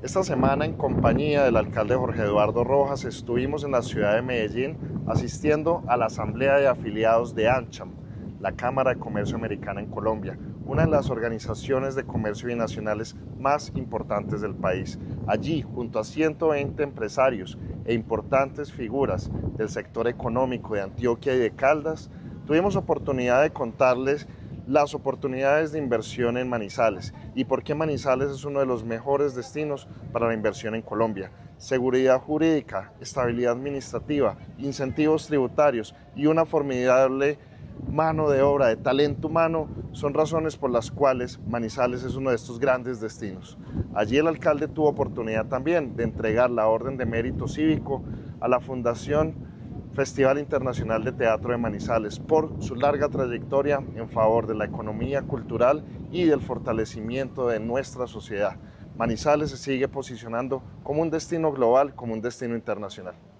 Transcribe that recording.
Esta semana, en compañía del alcalde Jorge Eduardo Rojas, estuvimos en la ciudad de Medellín asistiendo a la asamblea de afiliados de AmCham, la Cámara de Comercio Americana en Colombia, una de las organizaciones de comercio binacionales más importantes del país. Allí, junto a 120 empresarios e importantes figuras del sector económico de Antioquia y de Caldas, tuvimos oportunidad de contarles las oportunidades de inversión en Manizales y por qué Manizales es uno de los mejores destinos para la inversión en Colombia. Seguridad jurídica, estabilidad administrativa, incentivos tributarios y una formidable mano de obra, de talento humano, son razones por las cuales Manizales es uno de estos grandes destinos. Allí el alcalde tuvo oportunidad también de entregar la Orden de Mérito Cívico a la Fundación Festival Internacional de Teatro de Manizales por su larga trayectoria en favor de la economía cultural y del fortalecimiento de nuestra sociedad. Manizales se sigue posicionando como un destino global, como un destino internacional.